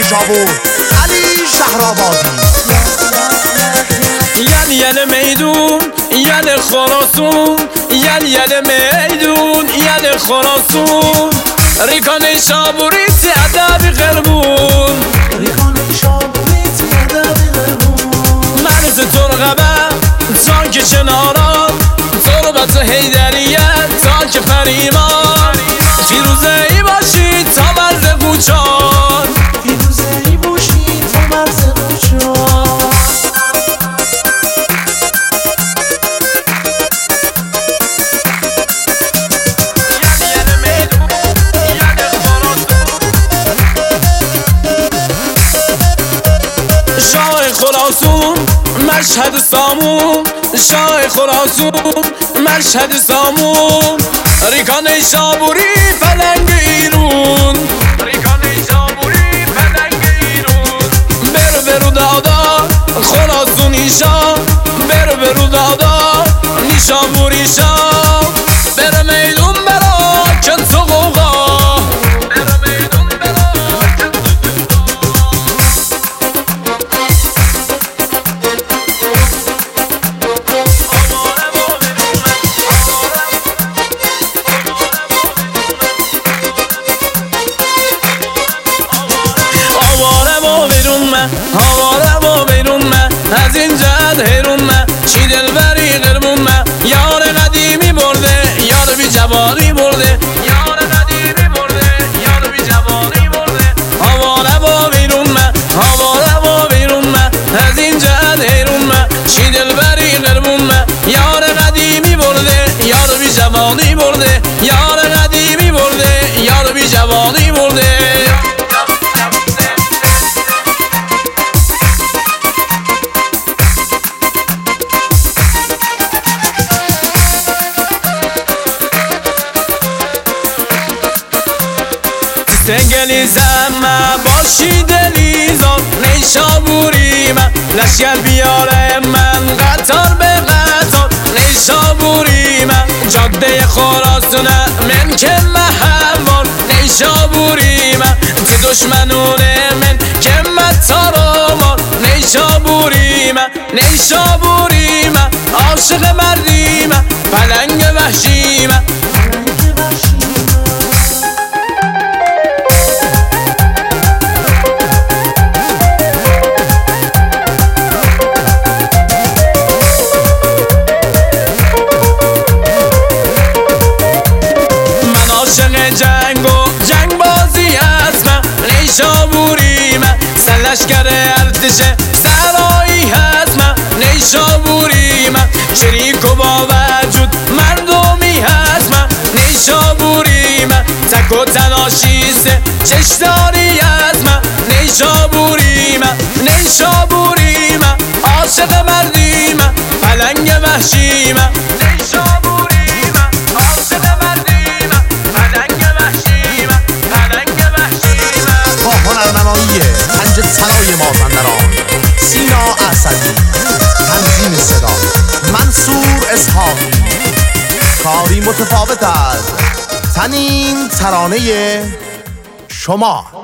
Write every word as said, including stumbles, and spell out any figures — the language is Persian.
نیشابور علی شهرآبادی. یل یل میدون یل خراسون، یل یل میدون یل خراسون، ریکان نیشابوری تی ادبی قربون، ریکان نیشابوری تی ادبی قربون. مرز ترقبه تا که چناران، تربت حیدریه تا که فریمان، فیروزه ای باشی تا مرز قوچان، فیروزه ای باشی تا مرز قوچان. خراسون مشهد سامون، شاه خراسون مشهد سامون، ریکان نیشابوری پلنگ ایرون، ریکان نیشابوری پلنگ ایرون، برو برو دادا خراسون ایشا، برو برو دادا نیشابوری شا، برو میدون برا کن تو قوقا، برو میدون برا کن هواره با بیرون من، از این جد هیرون من، چی دلبری قربون من، یار قدیمی برده یار بی جوانی برده، یار قدیمی برده یار بی جوانی برده، هواره با بیرون من، هواره با بیرون من، از این جد هیرون من، چی دلبری قربون من، یار قدیمی برده یار بی جوانی برده، یار قدیمی برده یار بی جوانی برده. سنگلی زمه باشی دلیزان، نیشابوری من لشگر بیاره من، قطار به قطار نیشابوری من، جاده خراسونه من که محوار نیشابوری من، تی دشمنونه من که متارامار نیشابوری من، نیشابوری من عاشق مردی من، پلنگ وحشی من. جنگ و جنگ بازی هست من، نیشابوری من سلشگر ارتش سرایی هست من، نیشابوری من شریک و با وجود مردمی هست من، نیشابوری من تک و تناشیسه چشداری هست من، نیشابوری من، نیشابوری من عاشق مردی من، پلنگ وحشی من، نیشابوری من عاشق مردی من، پلنگ وحشی من، پلنگ وحشی من. با هنرنمایی پنج سرای مازندران، سینا اسدی، تنظیم صدا منصور اسحاقی، کاری متفاوت از تنین ترانه شما.